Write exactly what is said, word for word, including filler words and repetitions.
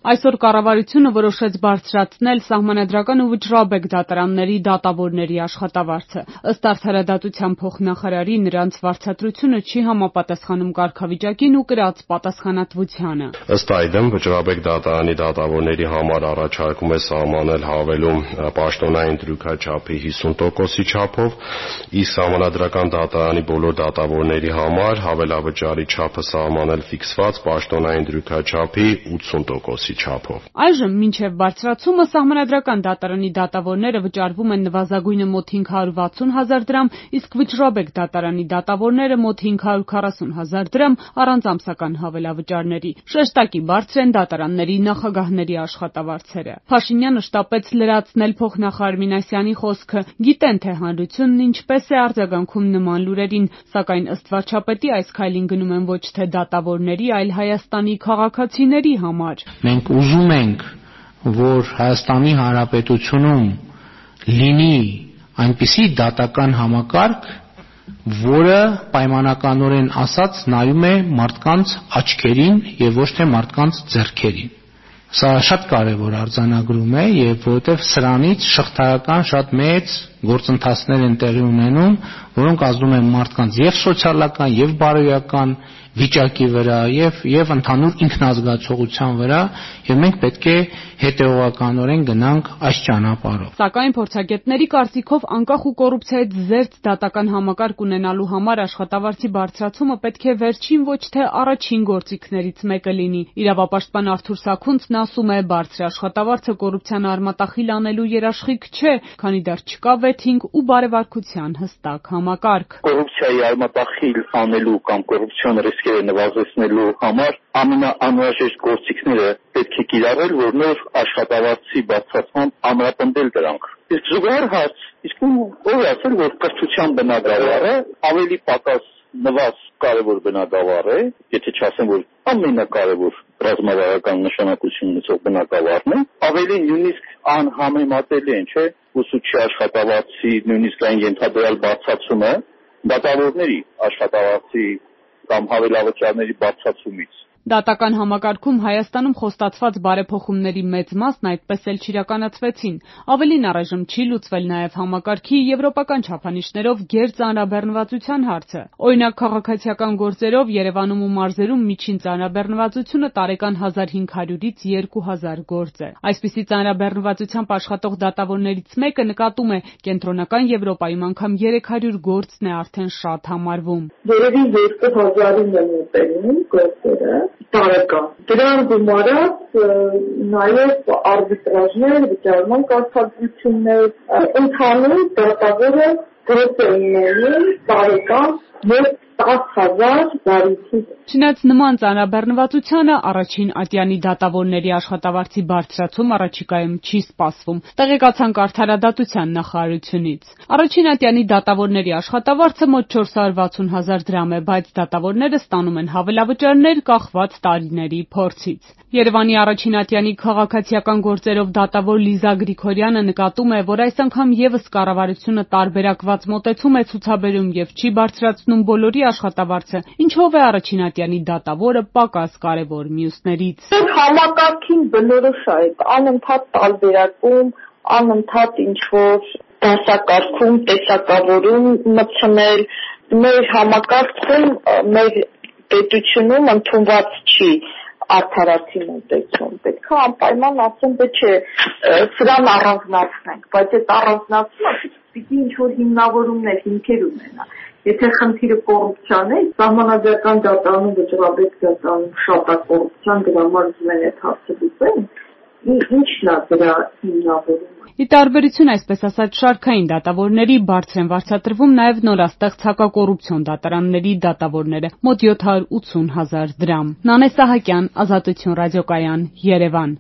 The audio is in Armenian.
Այսօր կառավարությունը որոշեց բարձրացնել սահմանադրական ու վճռաբեկ դատարանների դատավորների աշխատավարձը։ Ըստ Արդարադատության փոխնախարարի, նրանց վարձատրությունը չի համապատասխանում կարգավիճակին ու կրած պատասխանատվությանը։ Ըստ այդմ, վճռաբեկ դատարանի դատավորների համար առաջարկում է սահմանել հավելում պաշտոնային դրույքաչափի հիսուն տոկոսի չափով, իսկ սահմանադրական դատարանի բոլոր դատավորների համար հավելավճարի չափը սահմանել ֆիքսված պաշտոնային դրույքաչափի ութսուն տոկոսի չափով։ Այժմ մինչև բարձրացումը սահմանադրական դատարանի դատավորները վճարվում են նվազագույնը մոտ հինգ հարյուր վաթսուն հազար դրամ, իսկ վճռաբեկ դատարանի դատավորները մոտ հինգ հարյուր քառասուն հազար դրամ առանց ամսական հավելավճարների։ Շեշտակի բարձր են դատարանների նախագահների աշխատավարձերը։ Փաշինյանը շտապեց լրացնել փոխնախարար Մինասյանի խոսքը։ Գիտեն, թե հանրությունն ինչպես է արձագանքում նման լուրերին, սակայն ըստ վարչապետի այս քայլին գնում են ոչ թե դատավորների, այլ Հայաստանի քաղաքացիների համար։ Մենք ուզում ենք, որ Հայաստանի Հանրապետությունում լինի այնպիսի դատական համակարգ, որը պայմանականորեն ասած նայում է մարդկանց աչքերին եւ ոչ թե մարդկանց ձեռքերին։ Սա շատ կարևոր արձանագրում է, եւ որովհետեւ սրանից շղթայական շատ մեծ գործընթացներ են տեղի ունենում, որոնք ազդում են մարդկանց եւ սոցիալական եւ բարոյական վիճակի վրա եւ եւ ընդհանուր ինքնազգացողության վրա, եւ մենք պետք է հետեւողականորեն գնանք այս ճանապարհով։ Սակայն փորձագետների կարծիքով անկախ ու կոռուպցիայից զերծ դատական համակարգ ունենալու համար աշխատավարձի բարձրացումը պետք է վերջին ոչ թե առաջին գործիքներից մեկը լինի։ Իրավապաշտպան Արթուր Սաքունցն ասում է, բարձր աշխատավարձը կոռուպցիան արմատախիլ անելու երաշխիք չէ, քանի դեռ չկա վեթինգ ու բարեվարկության հստակ համակարգ։ Կոռուպցիայի արմատախիլ անելու կամ կոռուպցիոն ռիսկերը նվազեցնելու համար ամենաանհրաժեշտ գործիքները պետք է կիրառել, որ նոր աշխատավարձի բարձրացմամբ ամրապնդել դրանք։ Իսկ զուգահեռ հարց, իսկ ով է ասել, որ կրթության բնագավառը ավելի պակաս նվազ կարևոր բնագավառ է, եթե չասեմ, որ ամենակարևոր ռազմավարական նշանակություն ունեցող բնագավառն է, ավելի նույնիսկ անհամեմատելի են, չէ՞, ուսուցչի աշխատավարձի նույնիսկ այն ենթադրյալ բարձրացումը դատավորների աշխատավարձի կամ հավելավճարների բարձրացումից։ Դատական համակարգում Հայաստանում խոստացված բարեփոխումների մեծ մասն այդպես էլ չիրականացվեցին։ Ավելին, առայժմ չի լուծվել նաև համակարգի եվրոպական չափանիշներով գերծանրաբեռնվածության հարցը։ Օրինակ, քաղաքացիական գործերով Երևանում ու մարզերում միջին ծանրաբեռնվածությունը տարեկան հազար հինգ հարյուրից երկու հազար գործ է։ Այսպիսի ծանրաբեռնվածությամբ աշխատող դատավորներից մեկը նկատում է, կենտրոնական Եվրոպայում անգամ երեք հարյուր գործն է արդեն շատ համարվում։ Երևի երկու հազարին են մոտենում գործերը տարեկան։ Դրան գումարած նաև արբիտրաժներ, վճարման կարգադրություններ, ընդհանուր դատավորը գործ է ունենում տարեկան մոտ տասը հազար դարիքի։ Չնայած նման ծանրաբեռնվածությանը առաջին ատյանի դատավորների աշխատավարձի բարձրացում առաջիկայում չի սպասվում, տեղեկացանք Արդարադատության նախարարությունից։ Առաջին ատյանի դատավորների աշխատավարձը մոտ չորս հարյուր վաթսուն հազար դրամ է, բայց դատավորները ստանում են հավելավճարներ կախված տարիների փորձից։ Երևանի առաջին ատյանի քաղաքացիական գործերով դատավոր Լիզա Գրիգորյանը նկատում է, որ այս անգամ եւս կառավարությունը տարբերակված մոտեցում է ցուցաբերում եւ չի բարձրացնում բոլորի աշխատավարձը, ինչով է առաջին ատյանի դատավորը պակաս կարևոր մյուսներից։ Համակարգին բնորոշ է անընդհատ տարբերակում, անընդհատ ինչ-որ դասակարգում, տեսակավորում մտցնել, մեր համակարգում, մեր պետությունում ընդունված չի արդարացի մոտեցում։ Պետք է անպայման ասեմ, թե չէ, սրան առանձնացնենք, բայց այդ առանձնացումը պիտի ինչ-որ հիմնավորումներ, հիմքեր ունենա։ Եթե խնդիրը կոռուպցիան է, սահմանադրական դատարանում, վճռաբեկ դատարանում շատ է կոռուպցիան, դրա համար ուզում են այդ հարցը լուծեն, ի՞նչն է դրա հիմնավորումը։ Ի տարբերություն, այսպես ասած, շարքային դատավորների բարձր են վարձատրվում նաև նորաստեղծ հակակոռուպցիոն դատարանների դատավորները՝ մոտ յոթ հարյուր ութսուն հազար դրամ։ Նանե Սահակյան, Ազատություն ռադիոկայան, Երևան։